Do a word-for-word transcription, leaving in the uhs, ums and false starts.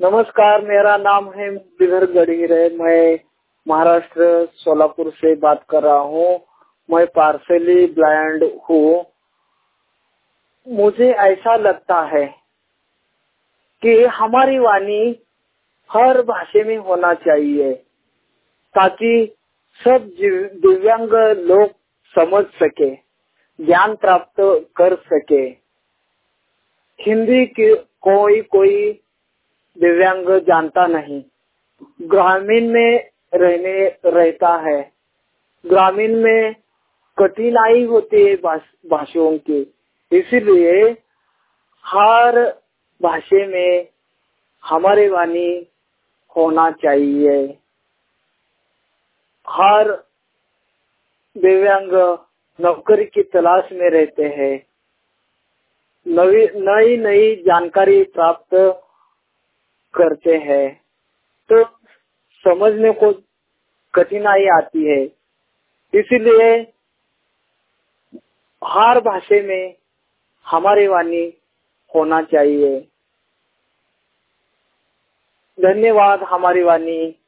नमस्कार, मेरा नाम है मुरलीधर गढ़ीरे। मैं महाराष्ट्र सोलापुर से बात कर रहा हूँ। मैं पार्शियली ब्लाइंड हूँ। मुझे ऐसा लगता है कि हमारी वाणी हर भाषा में होना चाहिए ताकि सब दिव्यांग लोग समझ सके, ज्ञान प्राप्त कर सके। हिंदी की कोई कोई दिव्यांग जानता नहीं, ग्रामीण में रहने रहता है। ग्रामीण में कठिनाई होती है भाषाओं की, इसलिए हर भाषा में हमारी वाणी होना चाहिए। हर दिव्यांग नौकरी की तलाश में रहते हैं, नई नई नई जानकारी प्राप्त करते हैं, तो समझने को कठिनाई आती है। इसलिए हर भाषा में हमारी वाणी होना चाहिए। धन्यवाद। हमारी वाणी